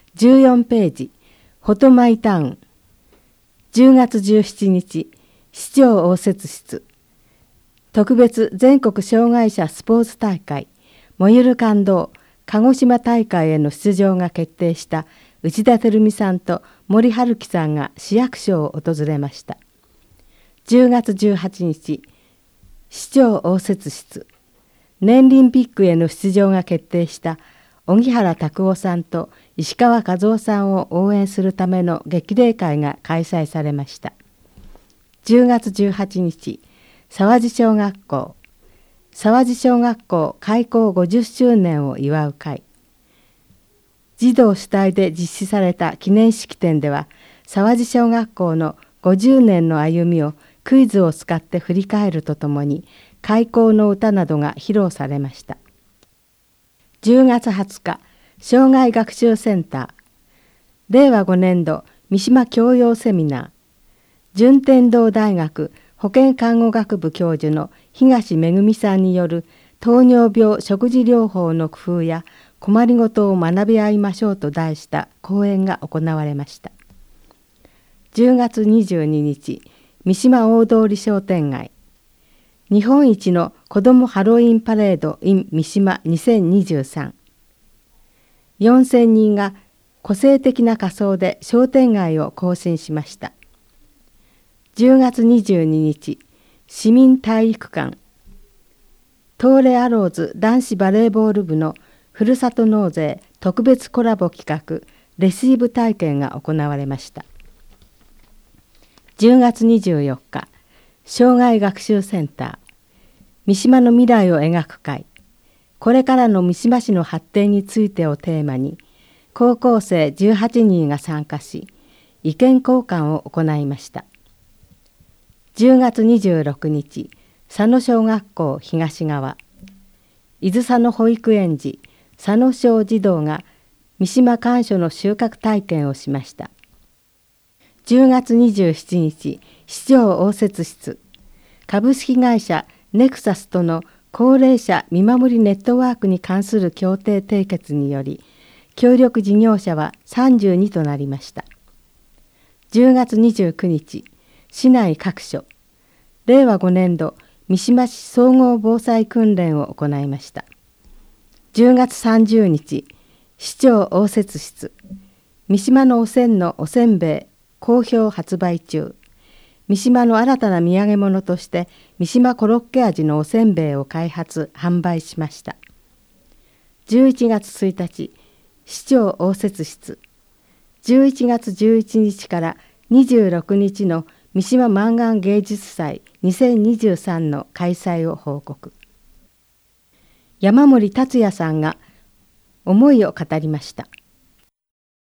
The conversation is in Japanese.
14ページ、フォトマイタウン。10月17日、市長応接室。特別全国障害者スポーツ大会、燃ゆる感動鹿児島大会への出場が決定した内田照美さんと森春樹さんが市役所を訪れました。10月18日、市長応接室。年リンピックへの出場が決定した荻原拓夫さんと石川和夫さんを応援するための激励会が開催されました。10月18日、沢地小学校。沢地小学校開校50周年を祝う会。児童主体で実施された記念式典では、沢地小学校の50年の歩みをクイズを使って振り返るとともに、開校の歌などが披露されました。10月20日、障害学習センター。令和5年度三島教養セミナー。順天堂大学保健看護学部教授の東恵さんによる糖尿病食事療法の工夫や困りごとを学び合いましょうと題した講演が行われました。10月22日、三島大通商店街。日本一の子どもハロウィンパレード in 三島2023。4000人が個性的な仮装で商店街を行進しました。10月22日、市民体育館。東レアローズ男子バレーボール部のふるさと納税特別コラボ企画レシーブ体験が行われました。10月24日、障害学習センター。三島の未来を描く会。これからの三島市の発展についてをテーマに、高校生18人が参加し、意見交換を行いました。10月26日、佐野小学校東側。伊豆佐野保育園児、佐野小児童が三島甘薯の収穫体験をしました。10月27日、市長応接室。株式会社ネクサスとの高齢者見守りネットワークに関する協定締結により、協力事業者は32となりました。10月29日、市内各所。令和5年度三島市総合防災訓練を行いました。10月30日、市長応接室。三島のおせんのおせんべい好評発売中。三島の新たな土産物として三島コロッケ味のおせんべいを開発・販売しました。11月1日、市長応接室。11月11日から26日の三島マンガン芸術祭2023の開催を報告。山森達也さんが思いを語りました。